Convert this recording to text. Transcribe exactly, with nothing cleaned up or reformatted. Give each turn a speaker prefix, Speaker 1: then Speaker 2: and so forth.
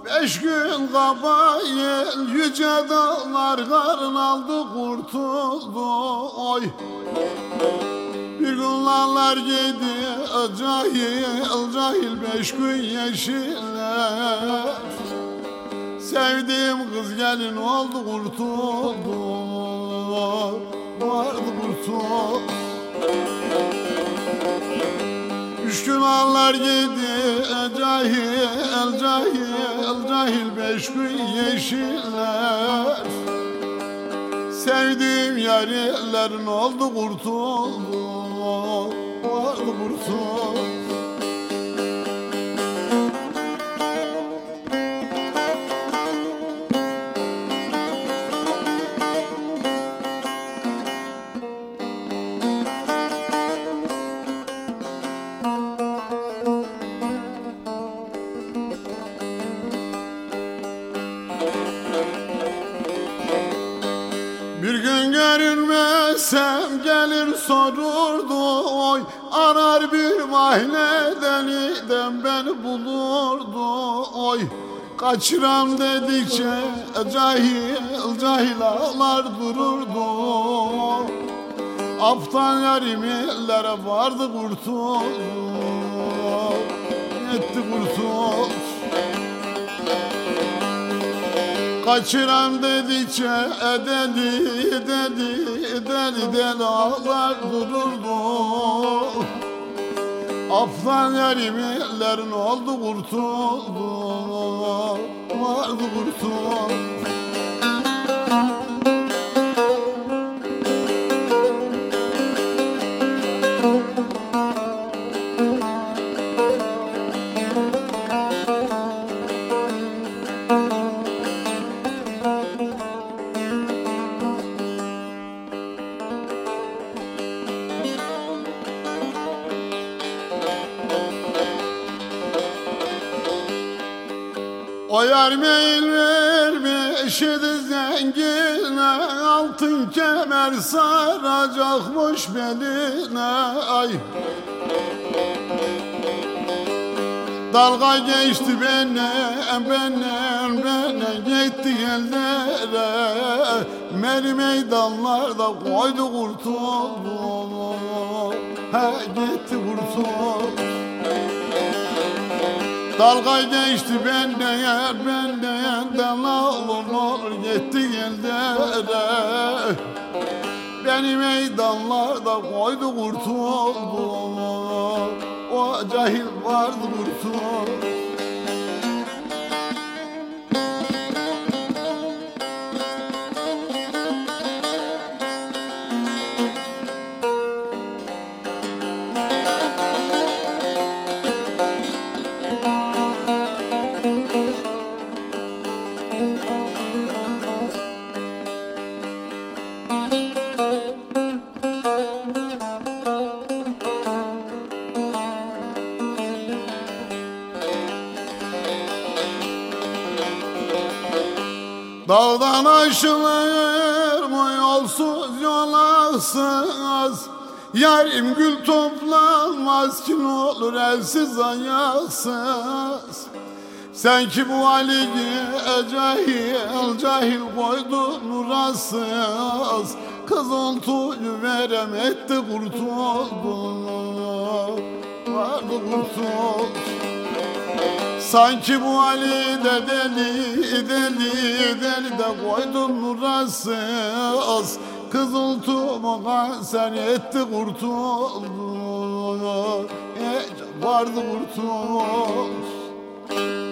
Speaker 1: Beş gün kabayel yüce dağlar karın aldı kurtuldu oy. Bir gün lallar giydi cahil cahil beş gün yeşiller. Sevdiğim kız gelin oldu kurtuldu, vardı kurtuldu. Üç gün lallar giydi cahil cahil cahil beş gün yeşiller. Sevdiğim yarillerin oldu kurtuldu, vardı kurtuldu. Bir gün görünmezsem gelir sorurdu oy. Arar bir mahalleden idem beni bulurdu oy. Kaçıram dedikçe cahil cahil ağlar dururdu. Aptal yarim ellere vardı kurtuldu, yetti kurtuldu. Kaçıram dedikçe deli deli deli deli ağlar dururdu. Aflan yarim ellerin oldu kurtuldu, vardı kurtuldu. O yar meyil vermiş idi zengine, altın kemer saracakmış beline ay. Dalga geçti benim benim benim gitti ellere. Meri meydanlarda koydu kurtuldu, he gitti kurtuldu. Dalga geçti benden, benden olur olur gitti ellere. Beni meydanlarda koydu kurtuldu, o cahil vardı kurtuldu. Dağdan aşılır mı yolsuz yolasız? Yarim gül toplanmaz ki ne olur elsiz ayaksız. Sen ki bu halini cahil cahil koydun nurasız. Kızıltuyu verem etti kurtuldu, vardı kurtuldu. Sanki bu Ali de deli, deli, deli de koydun nurasız. Kızıltuğumu kanser etti kurtuldu, e, vardı kurtuldu.